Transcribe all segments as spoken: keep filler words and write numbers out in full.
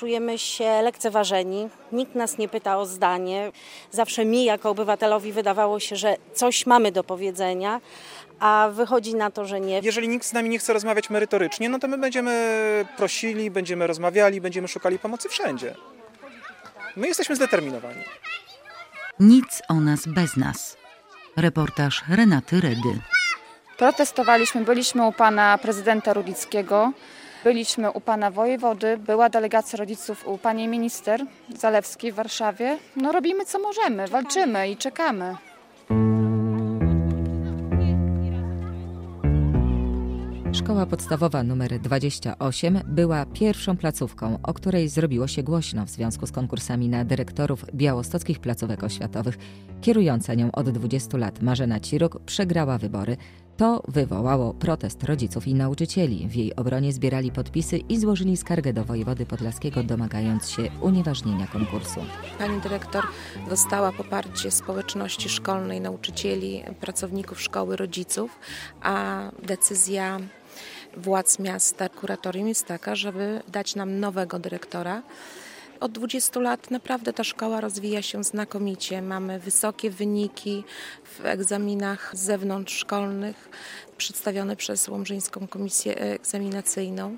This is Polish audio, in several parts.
czujemy się lekceważeni, nikt nas nie pyta o zdanie. Zawsze mi jako obywatelowi wydawało się, że coś mamy do powiedzenia, a wychodzi na to, że nie. Jeżeli nikt z nami nie chce rozmawiać merytorycznie, no to my będziemy prosili, będziemy rozmawiali, będziemy szukali pomocy wszędzie. My jesteśmy zdeterminowani. Nic o nas bez nas. Reportaż Renaty Redy. Protestowaliśmy, byliśmy u pana prezydenta Rudickiego, byliśmy u pana wojewody, była delegacja rodziców u pani minister Zalewskiej w Warszawie. No robimy co możemy, walczymy i czekamy. Szkoła podstawowa nr dwadzieścia osiem była pierwszą placówką, o której zrobiło się głośno w związku z konkursami na dyrektorów białostockich placówek oświatowych. Kierująca nią od dwudziestu lat Marzena Ciruk przegrała wybory. To wywołało protest rodziców i nauczycieli. W jej obronie zbierali podpisy i złożyli skargę do wojewody podlaskiego, domagając się unieważnienia konkursu. Pani dyrektor dostała poparcie społeczności szkolnej, nauczycieli, pracowników szkoły, rodziców, a decyzja władz miasta, kuratorium jest taka, żeby dać nam nowego dyrektora. Od dwudziestu lat naprawdę ta szkoła rozwija się znakomicie. Mamy wysokie wyniki w egzaminach zewnątrzszkolnych przedstawione przez Łomżyńską Komisję Egzaminacyjną.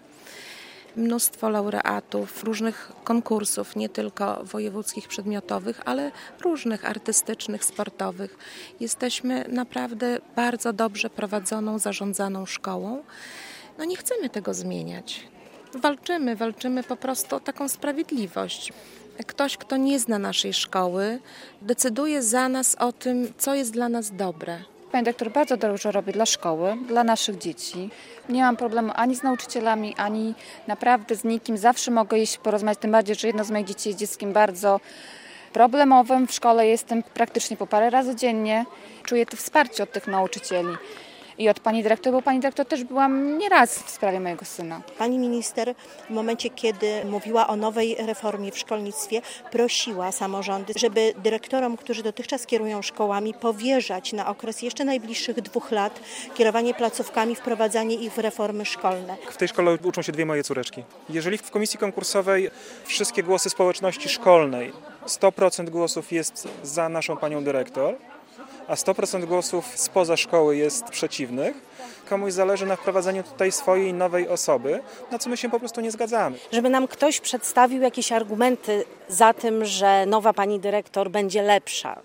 Mnóstwo laureatów, różnych konkursów, nie tylko wojewódzkich, przedmiotowych, ale różnych artystycznych, sportowych. Jesteśmy naprawdę bardzo dobrze prowadzoną, zarządzaną szkołą. No nie chcemy tego zmieniać. Walczymy, walczymy po prostu o taką sprawiedliwość. Ktoś, kto nie zna naszej szkoły, decyduje za nas o tym, co jest dla nas dobre. Pani dyrektor bardzo dużo robi dla szkoły, dla naszych dzieci. Nie mam problemu ani z nauczycielami, ani naprawdę z nikim. Zawsze mogę iść porozmawiać, tym bardziej, że jedno z moich dzieci jest dzieckiem bardzo problemowym. W szkole jestem praktycznie po parę razy dziennie. Czuję to wsparcie od tych nauczycieli. I od pani dyrektor, bo pani dyrektor też byłam nieraz w sprawie mojego syna. Pani minister w momencie, kiedy mówiła o nowej reformie w szkolnictwie, prosiła samorządy, żeby dyrektorom, którzy dotychczas kierują szkołami, powierzać na okres jeszcze najbliższych dwóch lat kierowanie placówkami, wprowadzanie ich w reformy szkolne. W tej szkole uczą się dwie moje córeczki. Jeżeli w komisji konkursowej wszystkie głosy społeczności szkolnej, sto procent głosów jest za naszą panią dyrektor, a sto procent głosów spoza szkoły jest przeciwnych, komuś zależy na wprowadzeniu tutaj swojej nowej osoby, na co my się po prostu nie zgadzamy. Żeby nam ktoś przedstawił jakieś argumenty za tym, że nowa pani dyrektor będzie lepsza.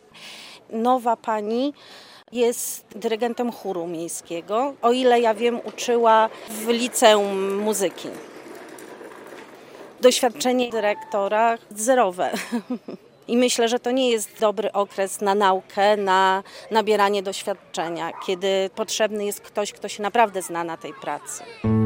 Nowa pani jest dyrygentem chóru miejskiego. O ile ja wiem, uczyła w liceum muzyki. Doświadczenie dyrektora zerowe. I myślę, że to nie jest dobry okres na naukę, na nabieranie doświadczenia, kiedy potrzebny jest ktoś, kto się naprawdę zna na tej pracy.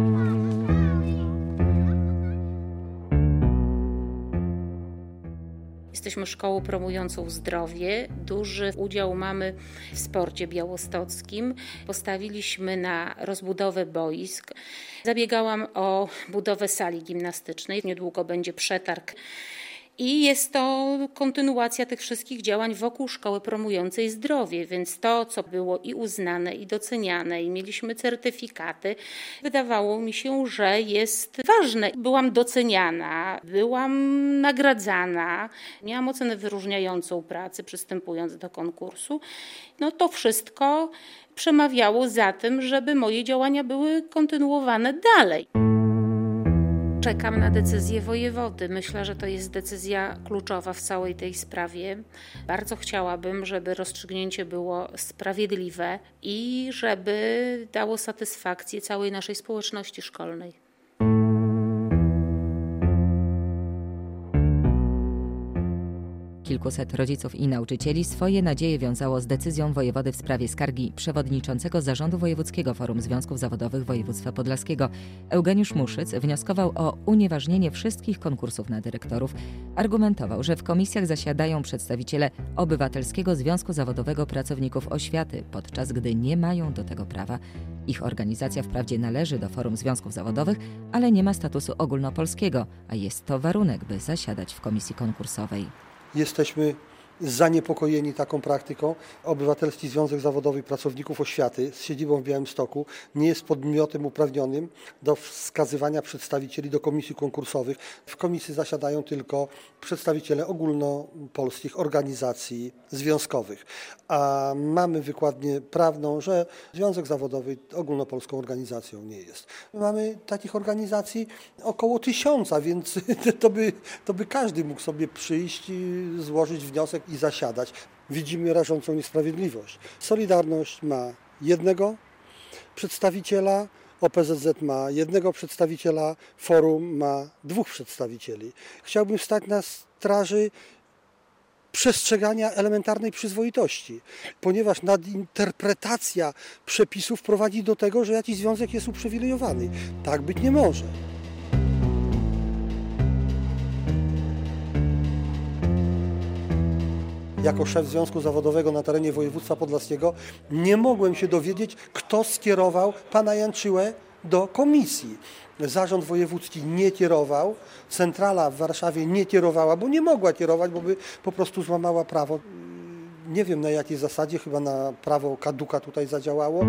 Jesteśmy szkołą promującą zdrowie. Duży udział mamy w sporcie białostockim. Postawiliśmy na rozbudowę boisk. Zabiegałam o budowę sali gimnastycznej. Niedługo będzie przetarg. I jest to kontynuacja tych wszystkich działań wokół szkoły promującej zdrowie, więc to, co było i uznane, i doceniane, i mieliśmy certyfikaty, wydawało mi się, że jest ważne. Byłam doceniana, byłam nagradzana, miałam ocenę wyróżniającą pracy, przystępując do konkursu. No to wszystko przemawiało za tym, żeby moje działania były kontynuowane dalej. Czekam na decyzję wojewody. Myślę, że to jest decyzja kluczowa w całej tej sprawie. Bardzo chciałabym, żeby rozstrzygnięcie było sprawiedliwe i żeby dało satysfakcję całej naszej społeczności szkolnej. Kilkuset rodziców i nauczycieli swoje nadzieje wiązało z decyzją wojewody w sprawie skargi przewodniczącego Zarządu Wojewódzkiego Forum Związków Zawodowych Województwa Podlaskiego. Eugeniusz Muszyc wnioskował o unieważnienie wszystkich konkursów na dyrektorów. Argumentował, że w komisjach zasiadają przedstawiciele Obywatelskiego Związku Zawodowego Pracowników Oświaty, podczas gdy nie mają do tego prawa. Ich organizacja wprawdzie należy do Forum Związków Zawodowych, ale nie ma statusu ogólnopolskiego, a jest to warunek, by zasiadać w komisji konkursowej. Jesteśmy zaniepokojeni taką praktyką. Obywatelski Związek Zawodowy Pracowników Oświaty z siedzibą w Białymstoku nie jest podmiotem uprawnionym do wskazywania przedstawicieli do komisji konkursowych. W komisji zasiadają tylko przedstawiciele ogólnopolskich organizacji związkowych. A mamy wykładnię prawną, że Związek Zawodowy ogólnopolską organizacją nie jest. Mamy takich organizacji około tysiąca, więc to by, to by każdy mógł sobie przyjść, złożyć wniosek i zasiadać. Widzimy rażącą niesprawiedliwość. Solidarność ma jednego przedstawiciela, O P Z Z ma jednego przedstawiciela, Forum ma dwóch przedstawicieli. Chciałbym stać na straży przestrzegania elementarnej przyzwoitości, ponieważ nadinterpretacja przepisów prowadzi do tego, że jakiś związek jest uprzywilejowany. Tak być nie może. Jako szef Związku Zawodowego na terenie województwa podlaskiego nie mogłem się dowiedzieć, kto skierował pana Janczyłę do komisji. Zarząd wojewódzki nie kierował, centrala w Warszawie nie kierowała, bo nie mogła kierować, bo by po prostu złamała prawo. Nie wiem na jakiej zasadzie, chyba na prawo kaduka tutaj zadziałało.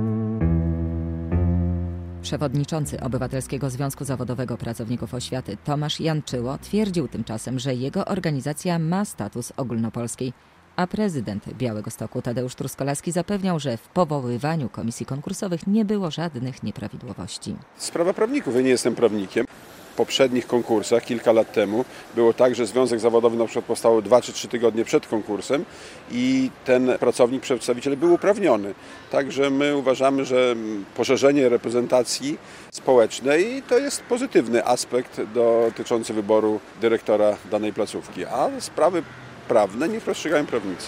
Przewodniczący Obywatelskiego Związku Zawodowego Pracowników Oświaty Tomasz Janczyło twierdził tymczasem, że jego organizacja ma status ogólnopolski, a prezydent Białegostoku Tadeusz Truskolaski zapewniał, że w powoływaniu komisji konkursowych nie było żadnych nieprawidłowości. Sprawa prawników, ja nie jestem prawnikiem. W poprzednich konkursach kilka lat temu było tak, że Związek Zawodowy na przykład powstał dwa czy trzy tygodnie przed konkursem i ten pracownik, przedstawiciel był uprawniony. Także my uważamy, że poszerzenie reprezentacji społecznej to jest pozytywny aspekt dotyczący wyboru dyrektora danej placówki, a sprawy prawne niech rozstrzygają prawnicy.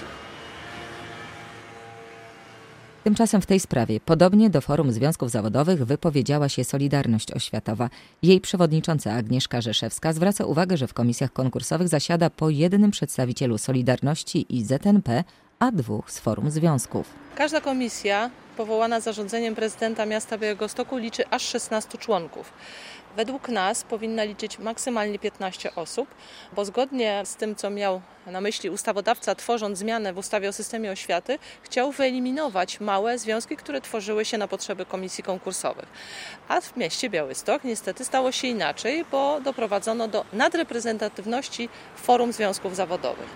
Tymczasem w tej sprawie, podobnie do Forum Związków Zawodowych, wypowiedziała się Solidarność Oświatowa. Jej przewodnicząca Agnieszka Rzeszewska zwraca uwagę, że w komisjach konkursowych zasiada po jednym przedstawicielu Solidarności i Z N P, a dwóch z Forum Związków. Każda komisja powołana zarządzeniem prezydenta miasta Białegostoku liczy aż szesnastu członków. Według nas powinna liczyć maksymalnie piętnaście osób, bo zgodnie z tym, co miał na myśli ustawodawca, tworząc zmianę w ustawie o systemie oświaty, chciał wyeliminować małe związki, które tworzyły się na potrzeby komisji konkursowych. A w mieście Białystok niestety stało się inaczej, bo doprowadzono do nadreprezentatywności Forum Związków Zawodowych.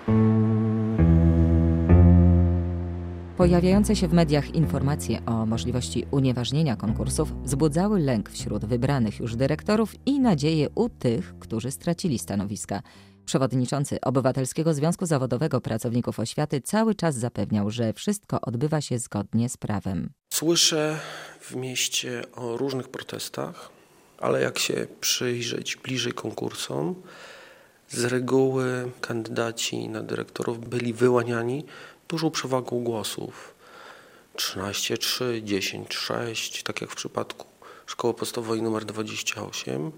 Pojawiające się w mediach informacje o możliwości unieważnienia konkursów wzbudzały lęk wśród wybranych już dyrektorów i nadzieję u tych, którzy stracili stanowiska. Przewodniczący Obywatelskiego Związku Zawodowego Pracowników Oświaty cały czas zapewniał, że wszystko odbywa się zgodnie z prawem. Słyszę w mieście o różnych protestach, ale jak się przyjrzeć bliżej konkursom, z reguły kandydaci na dyrektorów byli wyłaniani dużą przewagą głosów. trzynaście trzy, dziesięć sześć, tak jak w przypadku Szkoły Podstawowej nr dwadzieścia osiem.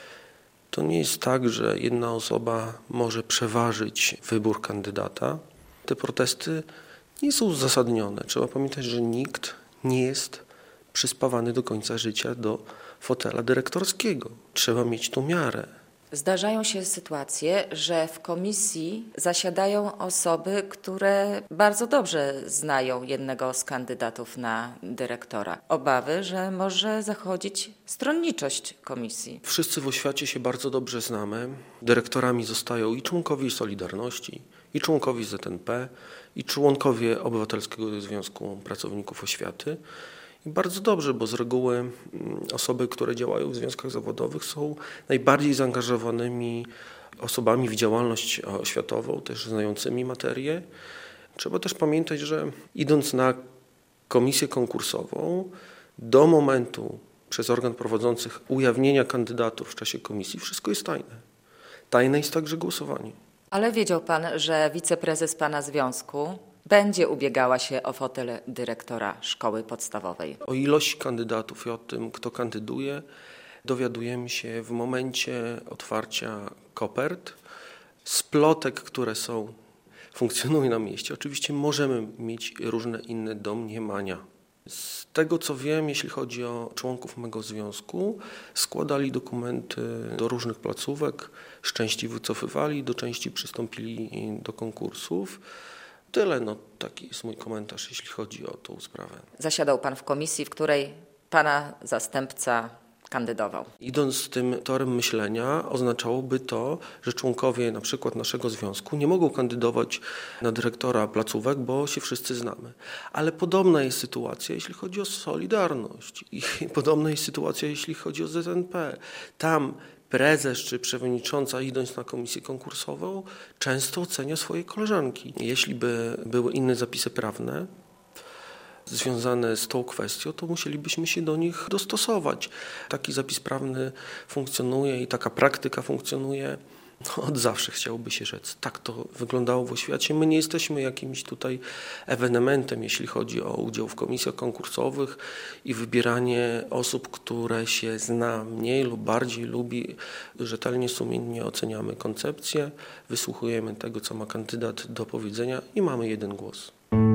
To nie jest tak, że jedna osoba może przeważyć wybór kandydata. Te protesty nie są uzasadnione. Trzeba pamiętać, że nikt nie jest przyspawany do końca życia do fotela dyrektorskiego. Trzeba mieć tu miarę. Zdarzają się sytuacje, że w komisji zasiadają osoby, które bardzo dobrze znają jednego z kandydatów na dyrektora. Obawy, że może zachodzić stronniczość komisji. Wszyscy w oświacie się bardzo dobrze znamy. Dyrektorami zostają i członkowie Solidarności, i członkowie Z N P, i członkowie Obywatelskiego Związku Pracowników Oświaty. I bardzo dobrze, bo z reguły osoby, które działają w związkach zawodowych, są najbardziej zaangażowanymi osobami w działalność oświatową, też znającymi materię. Trzeba też pamiętać, że idąc na komisję konkursową, do momentu przez organ prowadzących ujawnienia kandydatów w czasie komisji wszystko jest tajne. Tajne jest także głosowanie. Ale wiedział pan, że wiceprezes pana związku będzie ubiegała się o fotel dyrektora szkoły podstawowej. O ilości kandydatów i o tym, kto kandyduje, dowiadujemy się w momencie otwarcia kopert. Z plotek, które są, funkcjonują na mieście, oczywiście możemy mieć różne inne domniemania. Z tego co wiem, jeśli chodzi o członków mego związku, składali dokumenty do różnych placówek, z części wycofywali, do części przystąpili do konkursów. Tyle, no taki jest mój komentarz, jeśli chodzi o tą sprawę. Zasiadał pan w komisji, w której pana zastępca kandydował. Idąc tym torem myślenia, oznaczałoby to, że członkowie na przykład naszego związku nie mogą kandydować na dyrektora placówek, bo się wszyscy znamy. Ale podobna jest sytuacja, jeśli chodzi o Solidarność i podobna jest sytuacja, jeśli chodzi o Z N P. Tam prezes czy przewodnicząca, idąc na komisję konkursową, często ocenia swoje koleżanki. Jeśli by były inne zapisy prawne związane z tą kwestią, to musielibyśmy się do nich dostosować. Taki zapis prawny funkcjonuje i taka praktyka funkcjonuje od zawsze, chciałoby się rzec. Tak to wyglądało w oświacie. My nie jesteśmy jakimś tutaj ewenementem, jeśli chodzi o udział w komisjach konkursowych i wybieranie osób, które się zna mniej lub bardziej lubi. Rzetelnie, sumiennie oceniamy koncepcję, wysłuchujemy tego, co ma kandydat do powiedzenia i mamy jeden głos.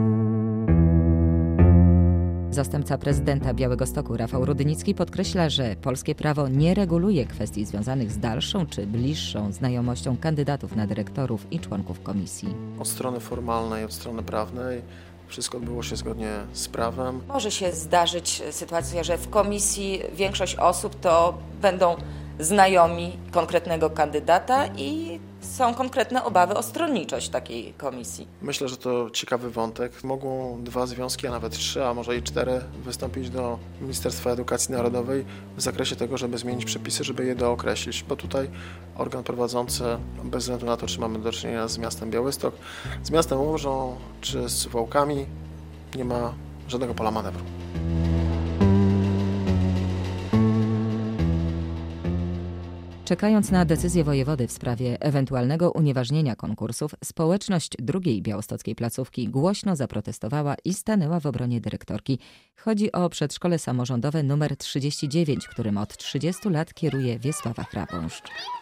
Zastępca prezydenta Białegostoku Rafał Rudnicki podkreśla, że polskie prawo nie reguluje kwestii związanych z dalszą czy bliższą znajomością kandydatów na dyrektorów i członków komisji. Od strony formalnej, od strony prawnej wszystko odbyło się zgodnie z prawem. Może się zdarzyć sytuacja, że w komisji większość osób to będą znajomi konkretnego kandydata i są konkretne obawy o stronniczość takiej komisji. Myślę, że to ciekawy wątek. Mogą dwa związki, a nawet trzy, a może i cztery wystąpić do Ministerstwa Edukacji Narodowej w zakresie tego, żeby zmienić przepisy, żeby je dookreślić, bo tutaj organ prowadzący, bez względu na to, czy mamy do czynienia z miastem Białystok, z miastem Łożą czy z Suwałkami, nie ma żadnego pola manewru. Czekając na decyzję wojewody w sprawie ewentualnego unieważnienia konkursów, społeczność drugiej białostockiej placówki głośno zaprotestowała i stanęła w obronie dyrektorki. Chodzi o przedszkole samorządowe numer trzydzieści dziewięć, którym od trzydziestu lat kieruje Wiesława Chrapąszcz.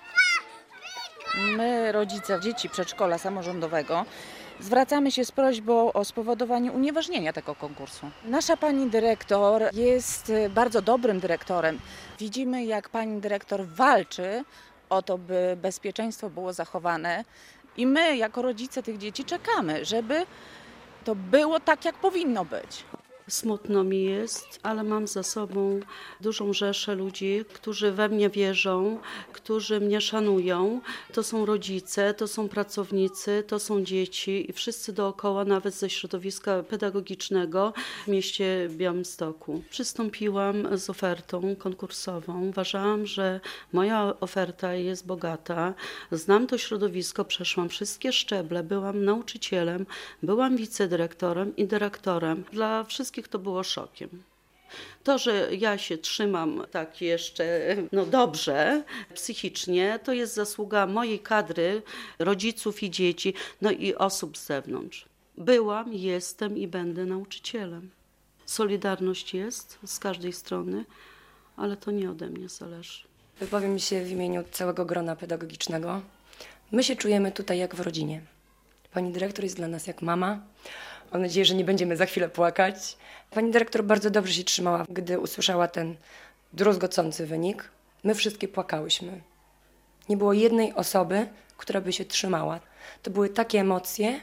My, rodzice dzieci przedszkola samorządowego, zwracamy się z prośbą o spowodowanie unieważnienia tego konkursu. Nasza pani dyrektor jest bardzo dobrym dyrektorem. Widzimy, jak pani dyrektor walczy o to, by bezpieczeństwo było zachowane i my, jako rodzice tych dzieci, czekamy, żeby to było tak, jak powinno być. Smutno mi jest, ale mam za sobą dużą rzeszę ludzi, którzy we mnie wierzą, którzy mnie szanują. To są rodzice, to są pracownicy, to są dzieci i wszyscy dookoła, nawet ze środowiska pedagogicznego w mieście Białymstoku. Przystąpiłam z ofertą konkursową. Uważałam, że moja oferta jest bogata. Znam to środowisko, przeszłam wszystkie szczeble, byłam nauczycielem, byłam wicedyrektorem i dyrektorem. Dla wszystkich to było szokiem. To, że ja się trzymam tak jeszcze no dobrze psychicznie, to jest zasługa mojej kadry, rodziców i dzieci, no i osób z zewnątrz. Byłam, jestem i będę nauczycielem. Solidarność jest z każdej strony, ale to nie ode mnie zależy. Wypowiem się w imieniu całego grona pedagogicznego. My się czujemy tutaj jak w rodzinie. Pani dyrektor jest dla nas jak mama. Mam nadzieję, że nie będziemy za chwilę płakać. Pani dyrektor bardzo dobrze się trzymała, gdy usłyszała ten druzgocący wynik. My wszystkie płakałyśmy. Nie było jednej osoby, która by się trzymała. To były takie emocje.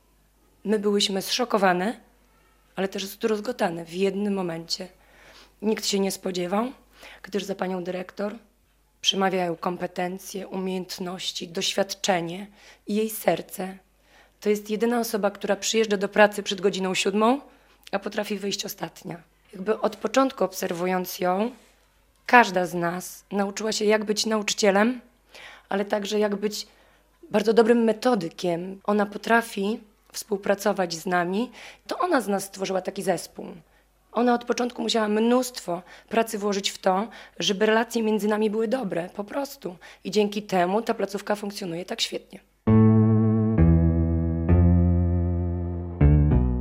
My byłyśmy zszokowane, ale też zdruzgotane w jednym momencie. Nikt się nie spodziewał, gdyż za panią dyrektor przemawiają kompetencje, umiejętności, doświadczenie i jej serce. To jest jedyna osoba, która przyjeżdża do pracy przed godziną siódmą, a potrafi wyjść ostatnia. Jakby od początku obserwując ją, każda z nas nauczyła się, jak być nauczycielem, ale także jak być bardzo dobrym metodykiem. Ona potrafi współpracować z nami. To ona z nas stworzyła taki zespół. Ona od początku musiała mnóstwo pracy włożyć w to, żeby relacje między nami były dobre, po prostu. I dzięki temu ta placówka funkcjonuje tak świetnie. Na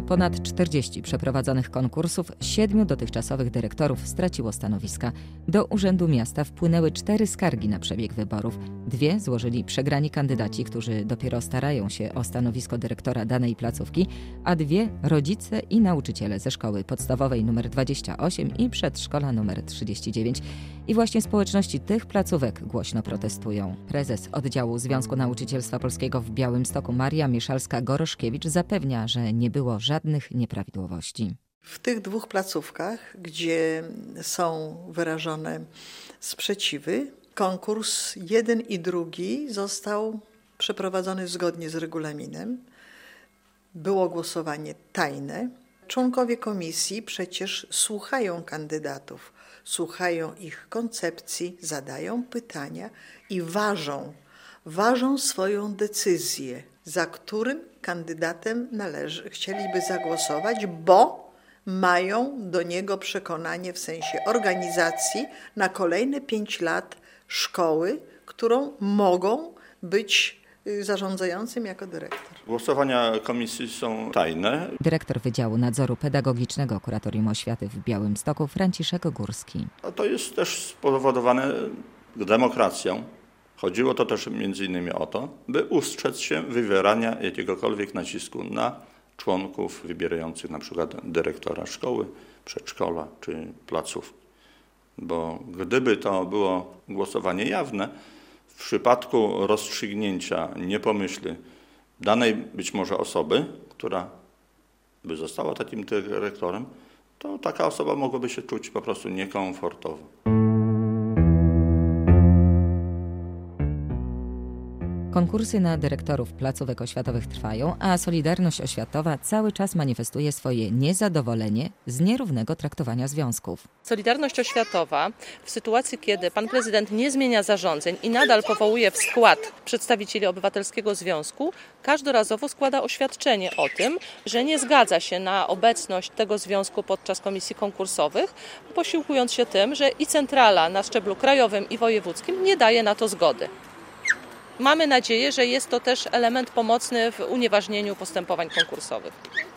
ponad czterdzieści przeprowadzonych konkursów siedmiu dotychczasowych dyrektorów straciło stanowiska. Do Urzędu Miasta wpłynęły cztery skargi na przebieg wyborów. Dwie złożyli przegrani kandydaci, którzy dopiero starają się o stanowisko dyrektora danej placówki, a dwie rodzice i nauczyciele ze szkoły podstawowej nr dwadzieścia osiem i przedszkola nr trzydzieści dziewięć. I właśnie społeczności tych placówek głośno protestują. Prezes oddziału Związku Nauczycielstwa Polskiego w Białymstoku Maria Mieszalska-Goroszkiewicz zapewnia, że nie było żadnych nieprawidłowości. W tych dwóch placówkach, gdzie są wyrażone sprzeciwy, konkurs jeden i drugi został przeprowadzony zgodnie z regulaminem. Było głosowanie tajne. Członkowie komisji przecież słuchają kandydatów, słuchają ich koncepcji, zadają pytania i ważą, ważą swoją decyzję, za którym kandydatem należy, chcieliby zagłosować, bo mają do niego przekonanie w sensie organizacji na kolejne pięć lat szkoły, którą mogą być zarządzającym jako dyrektor. Głosowania komisji są tajne. Dyrektor Wydziału Nadzoru Pedagogicznego Kuratorium Oświaty w Białymstoku Franciszek Górski. A to jest też spowodowane demokracją. Chodziło to też między innymi o to, by ustrzec się wywierania jakiegokolwiek nacisku na członków wybierających na przykład dyrektora szkoły, przedszkola czy placówki. Bo gdyby to było głosowanie jawne, w przypadku rozstrzygnięcia niepomyślny danej być może osoby, która by została takim dyrektorem, to taka osoba mogłaby się czuć po prostu niekomfortowo. Konkursy na dyrektorów placówek oświatowych trwają, a Solidarność Oświatowa cały czas manifestuje swoje niezadowolenie z nierównego traktowania związków. Solidarność Oświatowa w sytuacji, kiedy pan prezydent nie zmienia zarządzeń i nadal powołuje w skład przedstawicieli Obywatelskiego Związku, każdorazowo składa oświadczenie o tym, że nie zgadza się na obecność tego związku podczas komisji konkursowych, posiłkując się tym, że i centrala na szczeblu krajowym i wojewódzkim nie daje na to zgody. Mamy nadzieję, że jest to też element pomocny w unieważnieniu postępowań konkursowych.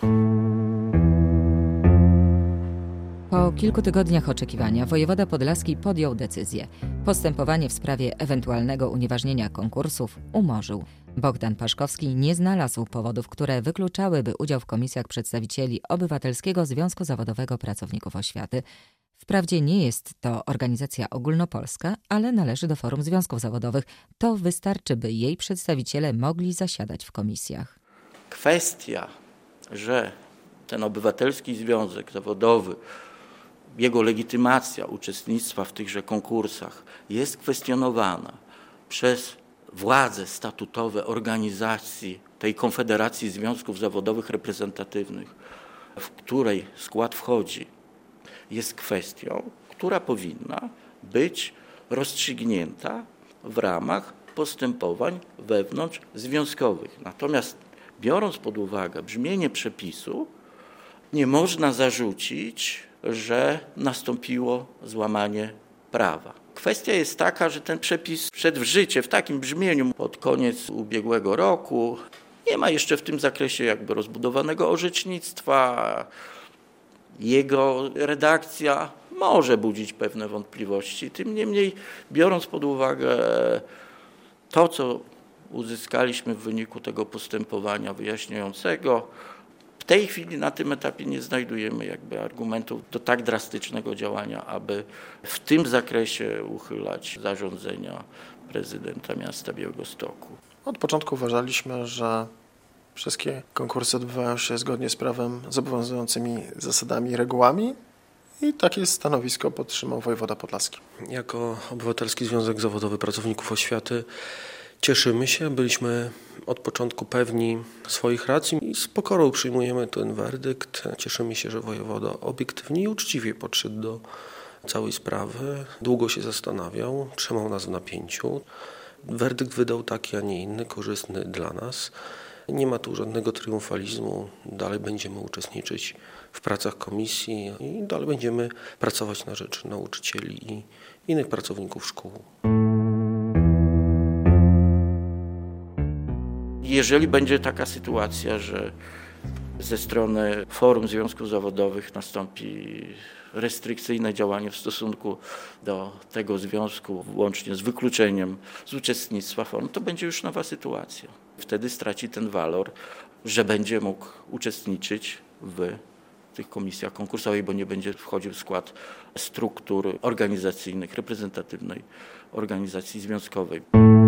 Po kilku tygodniach oczekiwania wojewoda podlaski podjął decyzję. Postępowanie w sprawie ewentualnego unieważnienia konkursów umorzył. Bogdan Paszkowski nie znalazł powodów, które wykluczałyby udział w komisjach przedstawicieli Obywatelskiego Związku Zawodowego Pracowników Oświaty. Wprawdzie nie jest to organizacja ogólnopolska, ale należy do Forum Związków Zawodowych. To wystarczy, by jej przedstawiciele mogli zasiadać w komisjach. Kwestia, że ten Obywatelski Związek Zawodowy, jego legitymacja uczestnictwa w tychże konkursach jest kwestionowana przez władze statutowe organizacji tej Konfederacji Związków Zawodowych Reprezentatywnych, w której skład wchodzi, jest kwestią, która powinna być rozstrzygnięta w ramach postępowań wewnątrzzwiązkowych. Natomiast biorąc pod uwagę brzmienie przepisu, nie można zarzucić, że nastąpiło złamanie prawa. Kwestia jest taka, że ten przepis wszedł w życie w takim brzmieniu pod koniec ubiegłego roku. Nie ma jeszcze w tym zakresie jakby rozbudowanego orzecznictwa. Jego redakcja może budzić pewne wątpliwości. Tym niemniej, biorąc pod uwagę to, co uzyskaliśmy w wyniku tego postępowania wyjaśniającego, w tej chwili na tym etapie nie znajdujemy jakby argumentów do tak drastycznego działania, aby w tym zakresie uchylać zarządzenia prezydenta miasta Białegostoku. Od początku uważaliśmy, że wszystkie konkursy odbywają się zgodnie z prawem, z obowiązującymi zasadami i regułami i takie stanowisko podtrzymał wojewoda podlaski. Jako Obywatelski Związek Zawodowy Pracowników Oświaty cieszymy się, byliśmy od początku pewni swoich racji i z pokorą przyjmujemy ten werdykt. Cieszymy się, że wojewoda obiektywnie i uczciwie podszedł do całej sprawy. Długo się zastanawiał, trzymał nas w napięciu. Werdykt wydał taki, a nie inny, korzystny dla nas. Nie ma tu żadnego triumfalizmu. Dalej będziemy uczestniczyć w pracach komisji i dalej będziemy pracować na rzecz nauczycieli i innych pracowników szkół. Jeżeli będzie taka sytuacja, że ze strony Forum Związków Zawodowych nastąpi restrykcyjne działanie w stosunku do tego związku, łącznie z wykluczeniem z uczestnictwa forum, to będzie już nowa sytuacja. Wtedy straci ten walor, że będzie mógł uczestniczyć w tych komisjach konkursowych, bo nie będzie wchodził w skład struktur organizacyjnych, reprezentatywnej organizacji związkowej.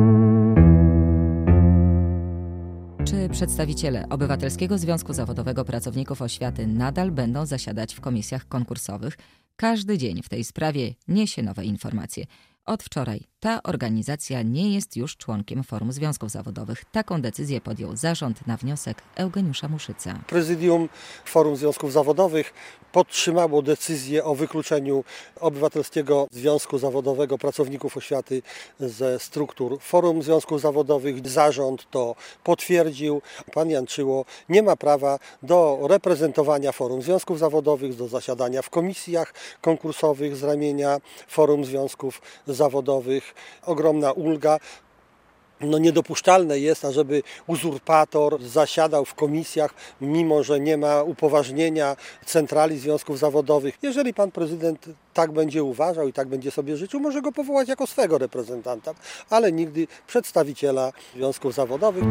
Czy przedstawiciele Obywatelskiego Związku Zawodowego Pracowników Oświaty nadal będą zasiadać w komisjach konkursowych? Każdy dzień w tej sprawie niesie nowe informacje. Od wczoraj ta organizacja nie jest już członkiem Forum Związków Zawodowych. Taką decyzję podjął zarząd na wniosek Eugeniusza Muszyca. Prezydium Forum Związków Zawodowych podtrzymało decyzję o wykluczeniu Obywatelskiego Związku Zawodowego Pracowników Oświaty ze struktur Forum Związków Zawodowych. Zarząd to potwierdził. Pan Janczyło nie ma prawa do reprezentowania Forum Związków Zawodowych, do zasiadania w komisjach konkursowych z ramienia Forum Związków Zawodowych. Ogromna ulga. No niedopuszczalne jest, ażeby uzurpator zasiadał w komisjach, mimo że nie ma upoważnienia centrali związków zawodowych. Jeżeli pan prezydent tak będzie uważał i tak będzie sobie życzył, może go powołać jako swego reprezentanta, ale nigdy przedstawiciela związków zawodowych.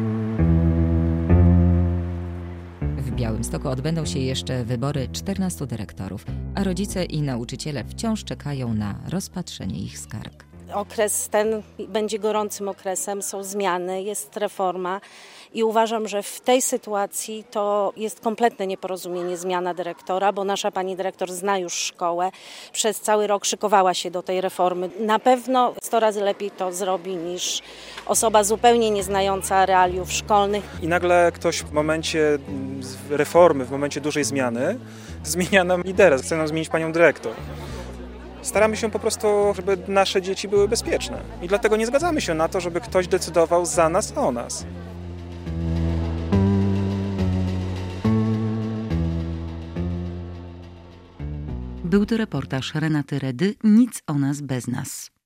W Białymstoku odbędą się jeszcze wybory czternastu dyrektorów, a rodzice i nauczyciele wciąż czekają na rozpatrzenie ich skarg. Okres ten będzie gorącym okresem, są zmiany, jest reforma i uważam, że w tej sytuacji to jest kompletne nieporozumienie zmiana dyrektora, bo nasza pani dyrektor zna już szkołę, przez cały rok szykowała się do tej reformy. Na pewno sto razy lepiej to zrobi niż osoba zupełnie nieznająca realiów szkolnych. I nagle ktoś w momencie reformy, w momencie dużej zmiany zmienia nam lidera, chce nam zmienić panią dyrektor. Staramy się po prostu, żeby nasze dzieci były bezpieczne. I dlatego nie zgadzamy się na to, żeby ktoś decydował za nas o nas. Był to reportaż Renaty Redy. Nic o nas bez nas.